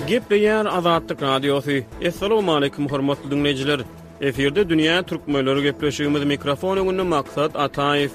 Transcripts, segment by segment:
Gepleyer Azadlyk Radiosu. Assalamu alaykum hormatly dinleyijiler. Eferde dünýä türkmenleri gepleşigimiz mikrofon öňünde maksat Ataýew.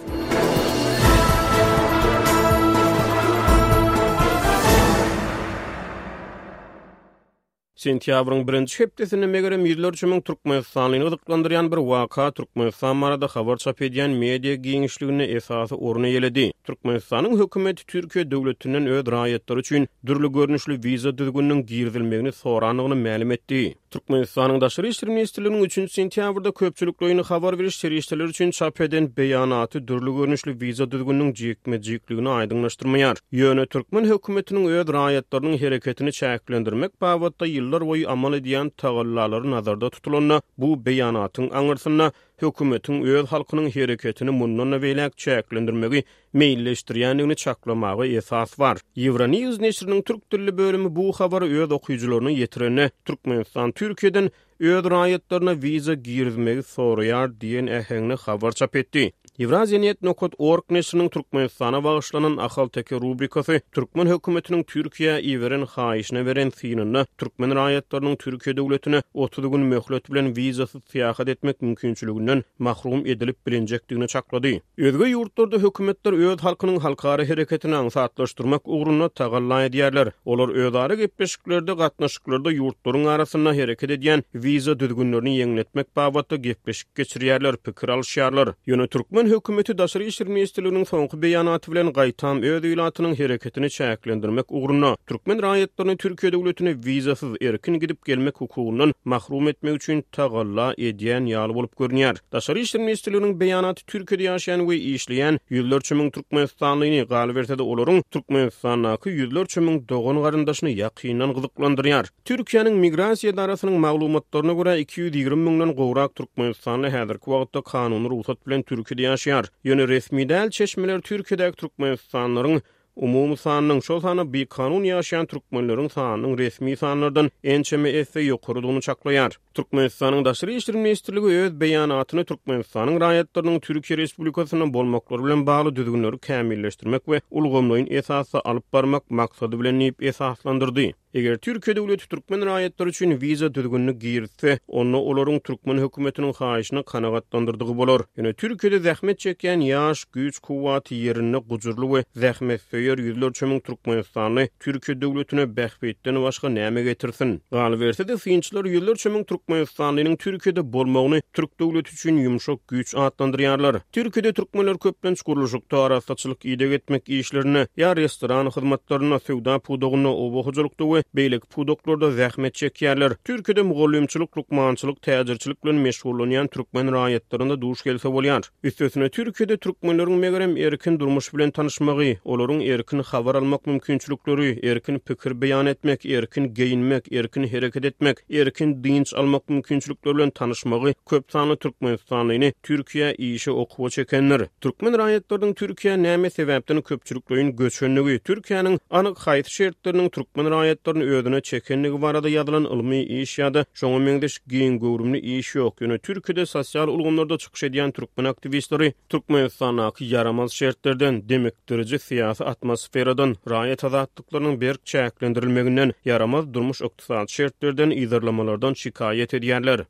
Sentýabryň 1-nji hepdesinde megerem ýüzlerçe müň Türkmenistanyny ızyklandyrýan bir waka Türkmenistan barada habar çap edýän media giňişligine esasy orny ýeledi. Türkmenistanyň hökümeti Türkiýe döwletinden öz raýatlary üçin dürli görnüşli wiza düzgünniň girdilmegini soranlygyny ma'lum etdi. Türkmenistanyň daşary işler ministrliginiň 3-nji sentýabrda köpçüliklerini habar beriş serişdeler üçin çap eden beýanaty dürli görnüşli wiza düzgünniň jekme-jekligini aýdyňlaşdyrmaýar. Ýöne türkmen hökümetiniň öz raýatlarynyň hereketini çäklendirmek babatda ýyllar boyu amal edýän tagallary nazarda tutulanyna bu beýanatyň aňyrsyna hökümetiň öz halkynyň hereketini mundan welek çäklendirmegi meýilleşdirýändigini çaklamagy esas var. Euronews neşriniň türk dilli bölümi bu habary öz okuýucularyna ýetirene Türkmenistan Türkiýeden öz raýatlaryna wiza girizmegi soraýar diýen äheňni habar çap etdi. Evraziyanyet.org neşriniň Türkmenistana bagyşlanan ahal-teke rubrikasy Türkmen hökümetiniň Türkiýe iweren haýyşyna beren synyny türkmen raýatlarynyň Türkiýe döwletine 30 gün möhlet bilen wizasyz seýahat etmek mümkinçiliginden mahrum edilip bilinjekdigini çaklady. Özge ýurtlarda hökümetler öz halkynyň halkara hereketini aňsatlaşdyrmak ugruna tagalla edýärler. Olar özara gepleşiklerde gatnaşyklarda ýurtlaryň arasynda hereket edýän wiza düzgünlerini ýeňletmek babatda gepleşik geçirýärler, pikir alýarlar. Ýöne türkmen hökümeti daşary işler ministrliginiň soňky beýanaty bilen gaýtam öz ýylatynyň hereketini çäklendirmek ugruna türkmen raýatlaryny Türkiýe döwletine wizasyz erkin gidip gelmek hukugundan mahrum etmek üçin tagalla edýän ýaly bolup görünýär. Daşary işler ministrliginiň beýanaty Türkiýede ýaşaýan we işleýän ýüzlerçe müň türkmenistanlyny galy berse de olaryň Türkmenistanaky ýüzlerçe müň dogan garyndaşyny ýakynan gyzyklandyrýar. Türkiýanyň migrasiýa darasynyň maglumatlaryna görä 220 müňden gowrak türkmenistanly häzirki wagtda kanuny ruhsat bilen Türkiýede ýaşaýar. Ýöne resmi däl çeşmeler Türkiýedäki türkmenistanlaryň umumy sanynyň şol sany bir kanun ýaşaýan türkmenleriň sanynyň resmi sanlardan ençeme esse ýokarydygyny çaklaýar. Türkmenistanyň daşary işler ministrligi öz beýanatyny Türkmenistanyň raýatlarynyň Türkiýe Respublikasynyň bolmaklary bilen bagly düzgünleri kämilleşdirmek we ulgamlaryň esasy alyp barmak maksady bilen esaslandyrdy. Eger Türkiýe döwleti türkmen raýatlary üçin wiza düzgünni girse, onu olaryň türkmen hökümetiniň haýyşyna kanagatlandyrdygy bolar. Ýöne Türkiýede zähmet çekýän ýaş, güç, kuwwaty ýerine gujurly we zähmet söýer ýüzlerçe müň türkmenistanly Türkiýe döwletine bähbetden başga näme getirsin? Galy berse de synçylar ýüzlerçe müň türkmenistanlynyň Türkiýede bolmagyny türk döwleti üçin ýumşak güç adlandyrýarlar. Türkiýede türkmenler köplen çukurluşykda araççylyk ýydyk etmek işlerini, ýa restoran hyzmatlaryna, sowda pudogyna, obahyjylykda we beýlik pudoklarda zähmet çekýärler. Türkiýede mugallimçilik, lukmançylyk, täzirçilik bilen meşgullanýan türkmen raýatlaryna duş gelse bolýar. Üstesine Türkiýede türkmenleriň megerem erkin durmuş bilen tanışmagy, olaryň erkin habar almak mümkinçilikleri, erkin pikir beýan etmek, erkin geyinmek, erkin hereket etmek, erkin dinç almak mümkinçilikleri bilen tanışmagy köp sanly türkmenistanlyny Türkiýe işe okuwa çekenler. Türkmen raýatlarynyň Türkiýe näme sebäpden köpçülikleriň göçenligi, Türkiýanyň anyk haýat şertleriniň türkmen raýatlaryny özüne çekenligi barada ýazylan ilmi iş ýa-da şoňa meňdeş giň gowrumly iş ýok. Ýöne Türkiýede sosial ulgamlarda çykyş edýän türkmen aktivistleri Türkmenistanaky yaramaz şertlerden, demekdirji syýasy atmosferadan, raýat azatlyklarynyň berk çäklendirilmeginden, yaramaz durmuş ykdysat şertlerden, izarlamalardan şikaýet edýärler.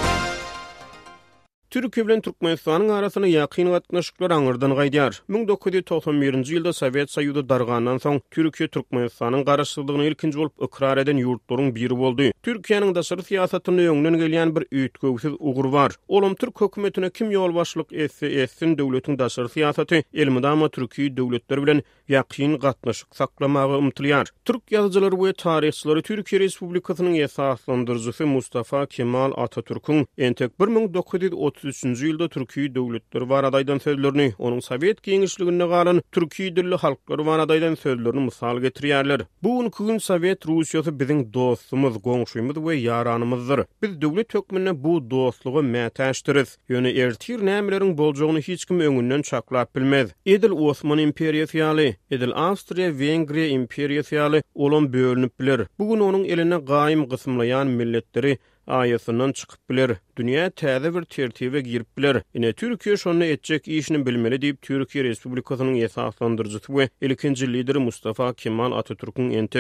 Türkiýe bilen Türkmenistanyň arasyna ýakyn gatnaşyklar aňyrdan gaýdýar. 1991-nji ýylda Sowet Soýuzy dargandan soň Türkiýe Türkmenistanyň garaşsyzlygyny ilkinji bolup ikrar eden ýurtlaryň biri boldy. Türkiýanyň daşary siýasatyny öňden gelýän bir üýtgewsiz ugur bar. Olam Türk hökümetine kim ýol başlyk etsin döwletiň daşary siýasaty elmydama Türkiýe döwletleri bilen ýakyn gatnaşyk saklamagy umtylýar. Türk ýazgylary we tarihçilary Türkiýe Respublikasynyň esaslandyrjysy Mustafa Kemal Atatürk'ün entek 1933-nji ýylda Türkiýe döwletleri baradaýdan sözlerini, onuň Sowet giňişliginde galan Türkiýe dilli halklary baradaýdan sözlerini mysal getirýärler. Bu gün Sowet Russiýasy biziň dostumyz, goňşumyz we ýaranymyzdyr. Biz döwlet hökmüne bu dostlugy mätäşdiriz. Ýöne ertir nämeleriň boljagyny hiç kim öňünden çaklap bilmez. Edil Osman imperiýasy ýaly, edil Awstriýa-Wengriýa imperiýasy ýaly olan bölünip biler. Bugün onuň eline gaýym gysymlaýan milletleri aýasyndan çykyp biler. Dünýä täze bir tertibe girip biler. Ine Türkiýe şonu etjek işini bilmeli diýip Türkiýe Respublikasynyň esaslandyrjysy we ilkinji lideri Mustafa Kemal Atatürk'ün entek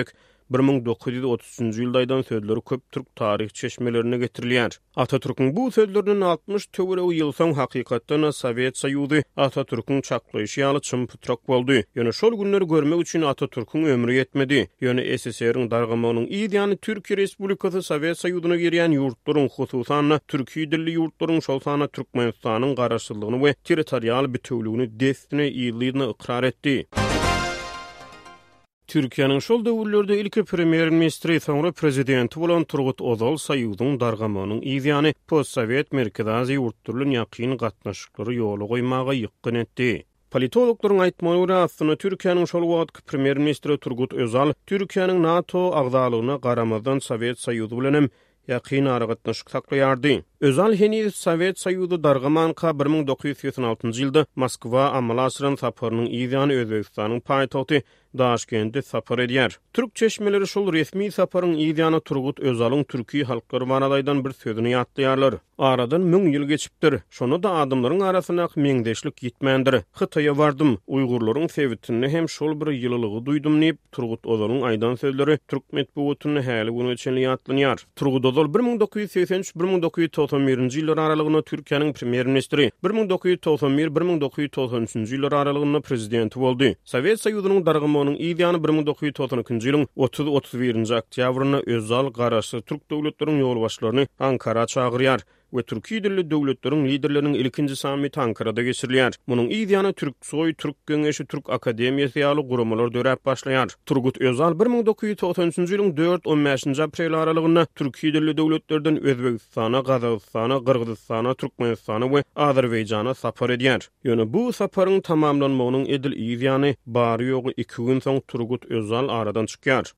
1933-nji ýyldaýdan sözleri köp türk taryh çeşmelerine getirilýär. Atatürk'ün bu sözlerinin 60 töwereg ýyl soň hakykatdan Sowet Soýuzy Atatürk'ün çaklaýşy ýaly çymputrok boldy. Ýöne şol günleri görmek üçin Atatürk'ün ömrü ýetmedi. Ýöne SSR-iň dargamagynyň ýa-ni Türkiýe Respublikasy Sowet Soýuzyna girýän ýurtlaryň hususan türki dilli ýurtlaryň şol sana Türkmenistanyň garaşsyzlygyny we territorial bütünlügini destine ýylygyny ikrar etdi. Türkiýanyň şol döwürlerde ilki premier ministri soňra prezidenti bolan Turgut Özal Soýuzyň dargamagynyň ýa-ni post-sowet merkezi ýurtlaryň ýakyn gatnaşyklary ýoly goýmaga ýykyn etdi. Politologlaryň aýtmagy görä aslynda Türkiýanyň şol wagtky premier ministri Turgut Özal Türkiýanyň NATO agzalygyna garamazdan Sowet Soýuzy bilen ýakyn aragatnaşyk saklaýardy. Özal henüz Sowet Soýuzy dargamanka 1986-njy ýylda Moskwa amala asyran saparynyň ýa-ni Özbegistanyň paýtagty Daşkentde sapar edýär. Türk çeşmeleri şol resmi saparyň ýa-ni Turgut Özalyň türki halklary baradaýdan bir sözüni ýatlaýarlar. Aradan 1000 ýyl geçipdir. Şonu da adamlaryň arasyna meňdeşlik ýitmändir. Hytaýa bardym. Uýgurlaryň sebitini hem şol bir ýylylygy duýdum diýip Turgut Özalyň aýdan sözleri türk medeniýetine häli bunu üçin ýatlanýar. Turgut Özal 1983-1991-nji ýyllar aralygyna Türkiýanyň premier ministri, 1991-1993-nji ýyllar aralygyna prezidenti boldy. Sowet Soýuzynyň dargamagynyň ýa-ni 1992-nji ýylyň 30-31-nji oktýabryna Özal garaşy türk döwletleriň ýolbaşçylaryny Ankara çagyrýar we türki dilli döwletleriň liderleriniň ilkinji sammiti Ankarada geçirilýär. Munyň ýa-ni Türksoy, Türk Geňeşi, Türk Akademiýasy ýaly guramalar döräp başlaýar. Turgut Özal 1993-nji ýylyň 4-15-nji aprel aralygyna türki dilli döwletlerden Özbegistana, Gazagystana, Gyrgyzstana, Türkmenistana we Azerbaýjana sapar edýär. Ýöne bu saparyň tamamlanmagynyň edil ýa-ni bary ýogy 2 gün soň Turgut Özal aradan çykýar.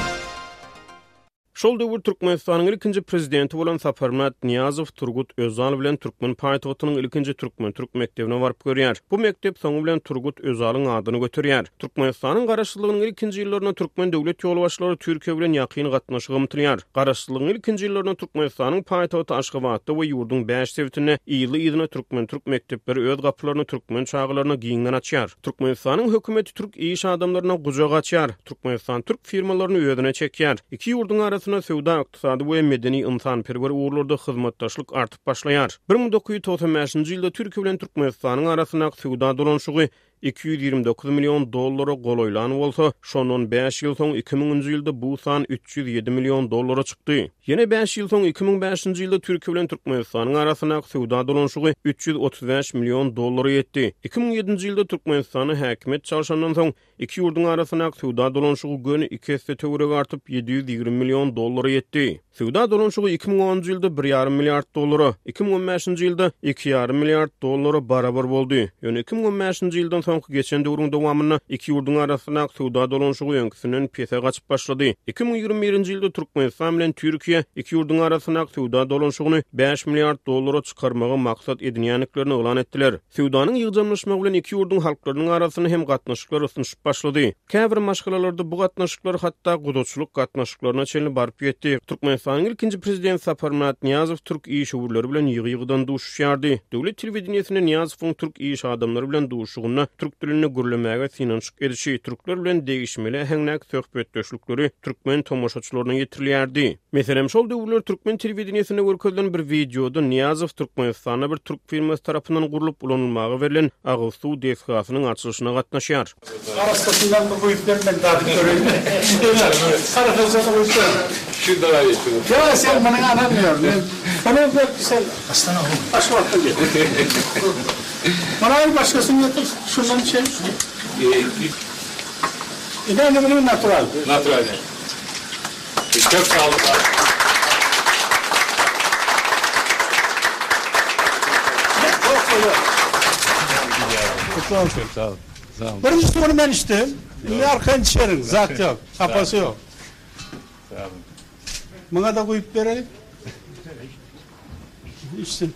Şol döwür Türkmenistanyň ilkinji prezidenti bolan Saparmat Niyazow Turgut Özal bilen Türkmen paýtagynyň ilkinji türk mektebine baryp görýär. Bu mektep soňu bilen Turgut Özalyň adyny göterýär. Türkmenistanyň garaşsyzlygynyň ilkinji ýyllaryna türkmen döwlet ýolbaşçylary Türkiýe bilen ýakyn gatnaşyk ymtylýar. Garaşsyzlygynyň ilkinji ýyllaryna Türkmenistanyň paýtagy Aşgabatda we ýurdun 5 sebitine ýyly türk mektepleri öz gapylaryny türkmen çağlaryna giňden açýar. Türkmenistanyň hökümeti türk iş adamlaryna gujak açýar. Türkmenistan türk firmalaryny özüne çekýär. Iki ýurdun arasynda söwda, ykdysady we medeni ynsanperwer urlarda hyzmatdaşlyk artyp başlaýar. 1995-nji ýylda Türkiýe bilen Türkmenistanyň arasyna söwda dolanşygy $229 milyon goloýlan bolsa, şonun 5 ýyl soň 2000-nji ýylda bu san $307 milyon çykdy. Ýene 5 ýyl soň 2005-nji ýylda Türkiýe bilen Türkmenistanyň arasyna söwda dolanşygy $335 milyon ýetdi. 2007-nji ýylda Türkmenistanyň häkimet çarşandan soň iki ýurdun arasyna söwda dolanşygy göni 2 hesse töwereg artyp $720 milyon ýetdi. Söwda dolanşygy 2010-njy ýylda $1,5 milliard, 2015-nji ýylda $2,5 milliard barabar boldy. Ýöne 2015-nji ýyldan soňky geçen döwrüň dowamyna iki ýurdun arasyna söwda dolanşygy öňküsinden pese gaçyp başlady. 2021-nji ýylda Türkmenistan bilen Türkiýe iki ýurdun arasyna söwda dolanşygyny $5 milliard çykarmagy maksat edinýänliklerini elan etdiler. Söwdanyň ýygjamlaşmagy bilen iki ýurdun halklarynyň arasyny hem gatnaşyklar ysynşyp başlady. Käbir maşgalalarda bu gatnaşyklar hatda gudoçluk gatnaşyklaryna çenli baryp ýetdi. Türkmenistanyň ilkinji prezidenti Saparmat Niyazow türk iş şowurlary bilen ýygy-ýygydan duşýardy. Döwlet telewizionyny Niyazowyň türk iş adamlary bilen duşugyny türk dilini gürlemäge synanyşyk edişi, türkler bilen degişmeli häňnäk söhbetdeşlikleri türkmen tomoşaçylaryna ýetirilýärdi. Meselem şol döwürler türkmen telewizionyny görkezlen bir videoda Niyazow Türkmenistana bir türk firmasy tarapyndan gurulyp ulanylmagy berilen Agsuw desgasynyň açylyşyna gatnaşýar. Arasyndan bu goýuplardan dadyp görýän. Sarafyza goýuplar. Şu da ýetdi. Ya sen bana anlamıyorsun. Bana bir sen astana ol. Aşwatda gel. Bana bir başkasını getir. Şundan şey. İnan benim natural. Natural. Çok sağ olun. Çok sağ olun. Birinci sorunu ben içtim. Bir arkan içerim. Zat yok. Kapası yok. Sağ olun. Bana da koyup verelim. İçsin.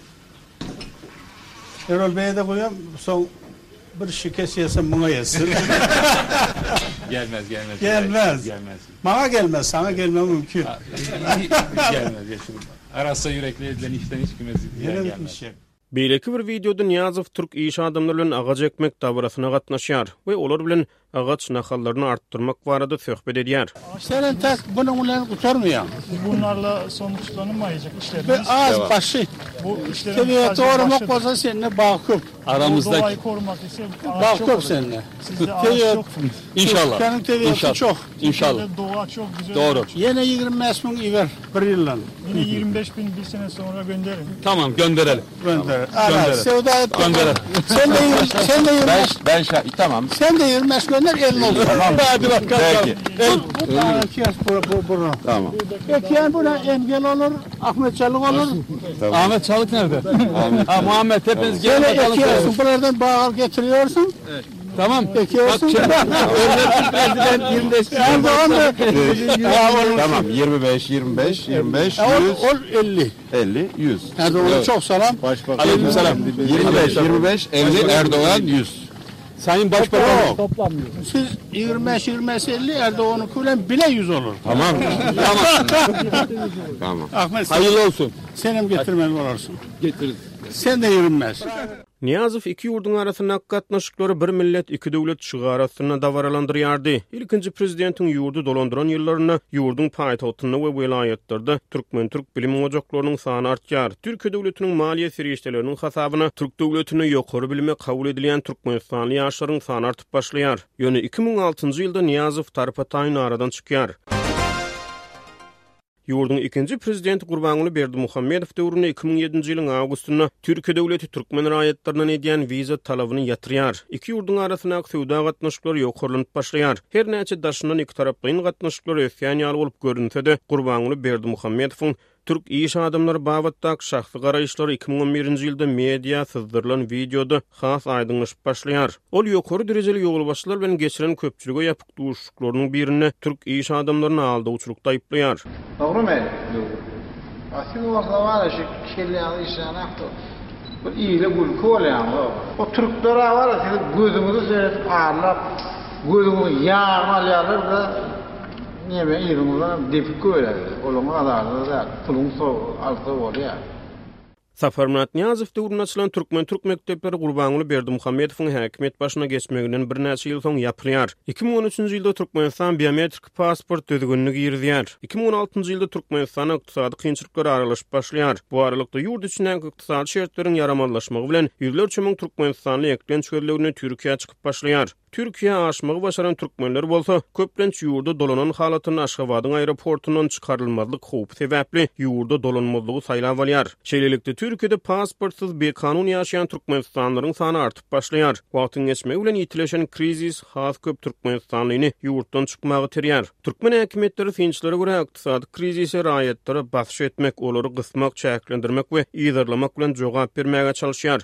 Erol Bey'e de koyuyorum. Son bir şikes yesin bana yesin. Gelmez. Gelmez. Bana gelmez. Sana gelme mümkün. Gelmez. Arasa yürekli edilen işten hiç gelmez. Beýleki bir videoda Niyazow türk iş adamlary bilen agaç ekmek dabrasyna gatnaşýar we olar bilen agaç nahallarını arttırmak barada söhbet edýär. Sen tek bunun bilen kurtarmayan. Bunlarla sonuçlanılmayacak işlerimiz. Az başı. Bu işlerin Tabii doğramak olsa seninle bakıp. Aramızdaki doğayı korumak ise ağaç çok Bakıp olur. seninle. Sizde ağaç yok. İnşallah. Türkiye'nin teviyatı çok. İnşallah. Sizde doğa çok güzel. Doğru. Yine 25 bin iver bir yıllan. Yine 25 bin bir sene sonra gönderin. Tamam gönderelim. Gönder. Ana sevda et. Gönderelim. Sen de 25. Tamam. Sen de 25 gönder 50 olur. Hadi bakalım. Peki. Tamam. Ekiyen buna engel olur. Ahmet Çalık olur. Ahmet Çalık nerede? Ha, Muhammed hepiniz gelin Gene bakalım. ekiyorsun. Buralardan bağır getiriyorsun. Tamam. Ekiyorsun. Prezident 25. Erdoğan da. Tamam 25 25 25 100 Ol 50. 50 100. Erdoğan'a çok selam. Aleykümselam. 25 25 50 Erdoğan 100. Sayın Başbakan. Siz 25 50 Erdoğan'ın kulen bile 100 olur. Tamam. Tamam. Ahmet sen, Hayırlı olsun. senin getirmeli olursun. Getiririz. Sen de 25. Niýazow iki ýurdun arasyna gatnaşyklary bir millet iki döwlet şygaratsyna dawaralandyrýardy. Ilkinji prezidentiň ýurdu dolandyran ýyllaryna ýurdun paýtagtyna we vilayetlerde türk bilim ojaklarynyň sany artýar. Türkiýe döwletiniň maliýe serişdeleriniň hasabyna türk döwletini ýokary bilime kabul edilýän türkmenistanly ýaşlaryň sany artyp başlaýar. Ýöne 2006-njy ýylda Niýazow tarapataýyn aradan çykýar. Ýurdun ikinji prezidenti Gurbanuly Berdimuhammedow döwründe 2007-nji ýylyň awgustynda Türkiýe döwleti türkmen raýatlaryna edýän wiza talabyny ýatyrýar. Iki ýurdun arasyna sowda gatnaşyklary ýokarlanyp başlaýar. Her näçe daşynan iki tarapyň gatnaşyklary ösýän ýaly bolup görünse-de Gurbanuly Berdimuhammedowyň Türk iş adamları babatdak şahsy garaýşlary 2011-nji ýylda media syzdyrylan videoda has aýdyňlaşyp başlaýar. Ol ýokary derejeli ýolbaşçylar bilen geçiren köpçülige ýapyk duşuklarynyň birini Türk iş adamlaryny aldywçylykda aýplanýar. Doğrumu? Aslında o zaman şeyler işler yaptı. Bu iyiyle gülkü olayan o Türkler var ya gözümüzü seyredip ağırlar, gözümüzü yağmalıyorlar da niye ben iyilimden depik öyle. Onun adarlı da pulun altı oluyor. Safarmat Niýazow döwründe açylan Türk mekdepleri Gurbanuly Berdimuhammedowyň häkimet başyna geçmeginden bir näçe ýyl soň ýapylýar. 2013-nji ýylda Türkmenistan biometrik pasport düzgünlüğünü girdiýär. 2016-njy ýylda Türkmenistan ykdysady kynçylyklary aralaşyp başlaýar. Bu aralykda ýurt içinden ykdysady şertleriň ýaramanlaşmagy bilen ýüzlerçe miň Türkmenistanly eklenç görlegine Türkiýe çykyp başlaýar. Türkiýe aşmagy başaran türkmenler bolsa, köplenç ýurda dolanan halatyny Aşgabatyň aeroportundan çykarylmazlyk howpy sebäpli ýurda dolanmazlygy saýlap alýar. Şeýlelikde Türkiýede pasportsyz bekanun ýaşaýan türkmenistanlaryň sany artyp başlaýar. Wagtyň geçmegi bilen ýitileşen krizis has köp türkmenistanlyny ýurtdan çykmagy terýär. Türkmen häkimetleri synçylary görä ykdysady krizise raýatlary basyş etmek, olary gysmak, çäklendirmek we ýygyrlamak bilen jogap bermäge çalyşýar.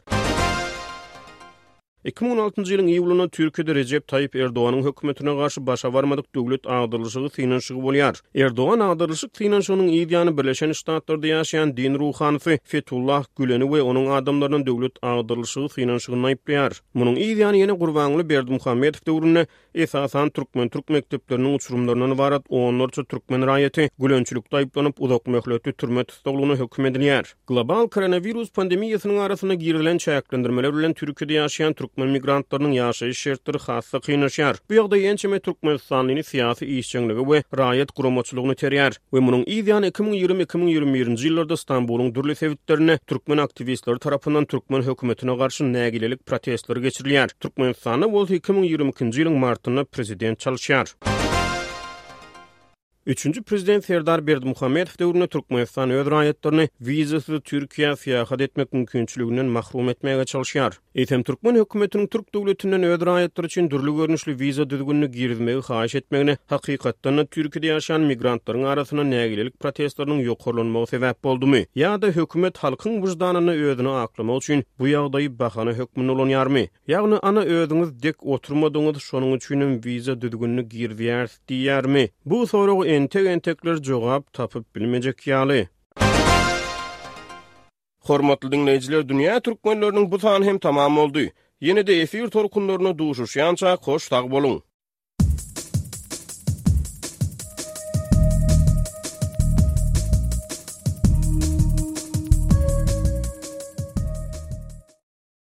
2016-njy ýylyň iýulynda Türkiýede Recep Tayyip Erdoğanyň hökümetine garşy başa barmadyk döwlet agdyrlyşygy synanşygy bolýar. Erdoğan agdyrlyşyk synanşygynyň ideýany Birleşen Ştatlarda ýaşaýan din ruhanysy Fethullah Güleni we onuň adamlarynyň döwlet agdyrlyşygy synanşygyny aýplaýar. Munyň ideýany ýene Gurbanuly Berdimuhammedow döwründe esasan türk mekdepleriniň uçurumlarynyň barat onlarça türkmen raýaty gülençilikde aýplanyp uzak möhletli türme tutulgyny hökm edilýär. Global koronavirus pandemiýasynyň arasyna girilen çäklendirmeler bilen Türkiýede ýaşaýan türkmen migrantlarynyň ýaşaýyş şertleri hassa kynlaşýar. Bu ýagda ýençeme türkmenistanlyny syýasy işçiňligi we raýat guramaçylygyny terýär we munyň ideýany 2020-2021-nji ýyllarda Istanbulyň dürli sebitlerine türkmen aktivistleri tarapyndan türkmen hökümetine garşy nägilelik protestleri geçirilýär. Türkmenistanda bolsa 2022-nji ýylyň martynda prezident çalyşýar. Üçüncü prezident Serdar Berdimuhammedow döwründe Türkmenistan öz raýatlaryny wizasyz Türkiýe seýahat etmek mümkinçiliginden mahrum etmäge çalyşýar. Etem türkmen hökümetiniň Türk döwletinden öz raýatlary üçin dürli görnüşli wiza düzgünlüğünü girmegi haýyş etmegine hakykatdan Türkiýede ýaşaýan migrantlaryň arasyna nägilelik protestlarynyň ýokarlanmagy sebäp boldumy? Ýa-da hökümet halkyň wyjdanyny özüne aklamak üçin bu ýagdaýy bahana hökmüne olanýarmy? Ýagny ana özüňiz dek oturmadyňyz şonuň üçin wiza düzgünlüğünü girdiýär diýärmi? Bu soragy entekler jogap tapyp bilmejek ýaly. Hormatly dinleýijiler, dünýä türkmenleriniň bu sany hem tamam boldy. Ýene-de efir torkunlaryna duşuşýança hoş tag bolun.